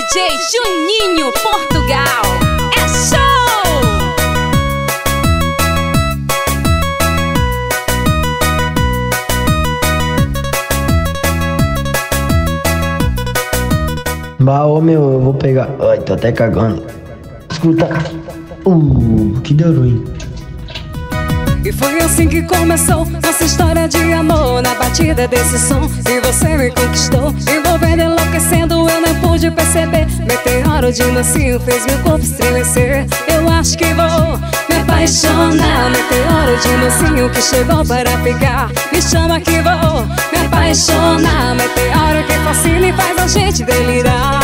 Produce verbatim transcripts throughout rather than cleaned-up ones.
J Juninho Portugal. É show! Bah, ô meu, eu vou pegar. Ai, tô até cagando. Escuta. Uh, que deu ruim. E foi assim que começou nossa história de amor, na batida desse som. E você me conquistou, envolvendo, enlouquecendo, eu não pude perceber. Meteoro de mansinho fez meu corpo estremecer. Eu acho que vou me apaixonar. Meteoro de mansinho que chegou para ficar. Me chama que vou me apaixonar. Meteoro que fascina e faz a gente delirar.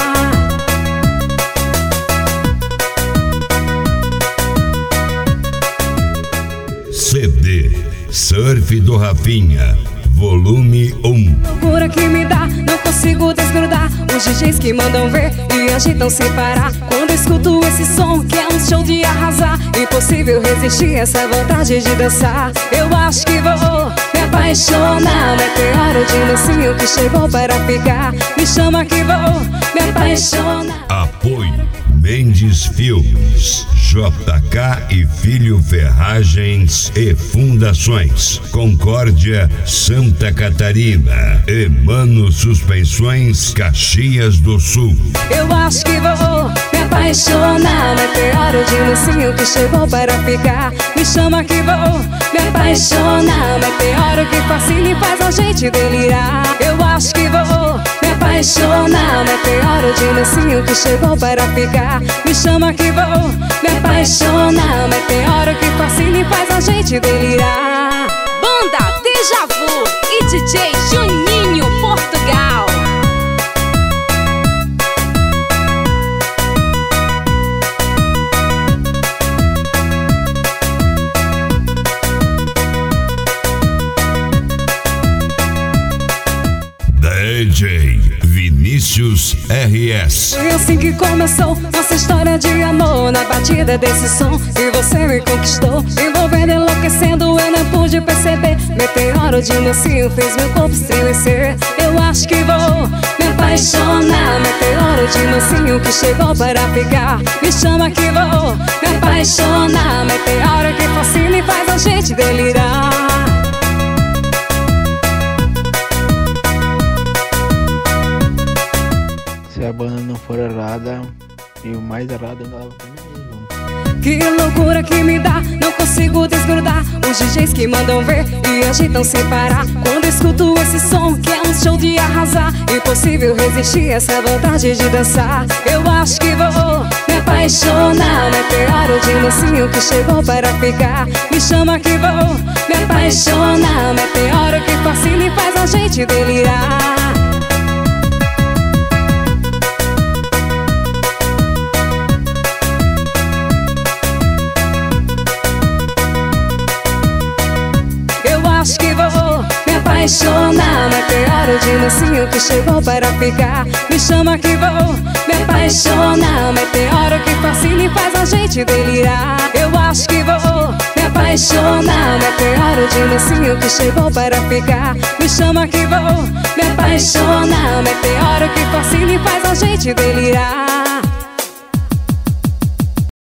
C D Surf do Rafinha, volume um. Loucura que me dá, não consigo desgrudar. Os D Js que mandam ver e agitam sem parar. Quando escuto esse som que é um show de arrasar, impossível resistir essa vontade de dançar. Eu acho que vou me apaixonar. Meteoro de mansinho que chegou para ficar. Me chama que vou me apaixonar. Apoio Mendes Filmes, J K e Filho Ferragens e Fundações, Concórdia, Santa Catarina, Emano Suspensões, Caxias do Sul. Eu acho que vou me apaixonar. Meteoro de mansinho que chegou para ficar. Me chama que vou me apaixonar. Meteoro que fascina e faz a gente delirar. Eu acho que vou me apaixonar. Meteoro de mansinho que chegou para ficar. Me chama que vou me apaixonar. Meteoro que fascina e faz a gente delirar. Banda Deja Vu e D J Juninho Portugal. D J Vinícius R S. Foi assim que começou nossa história de amor, na batida desse som. E você me conquistou, envolvendo, enlouquecendo, eu não pude perceber. Meteoro de mansinho fez meu corpo estremecer. Eu acho que vou me apaixonar. Meteoro de mansinho que chegou para ficar. Me chama que vou me apaixonar. Meteoro que fascina e faz a gente delirar. Se a banda não for errada, e o mais errado ainda leva pra mim. Que loucura que me dá, não consigo desgrudar. Os D Js que mandam ver e agitam sem parar. Quando escuto esse som que é um show de arrasar, impossível resistir essa vontade de dançar. Eu acho que vou me apaixonar. Meteoro de mansinho que chegou para ficar. Me chama que vou me apaixonar. Meteoro que fascina e faz a gente delirar. Acho que vou me apaixonar. Meteoro de mansinho que chegou para ficar. Me chama que vou me apaixonar. Meteoro que fascina e faz a gente delirar. Eu acho que vou me apaixonar. Meteoro de mansinho que chegou para ficar. Me chama que vou me apaixonar. Meteoro que fascina e faz a gente delirar.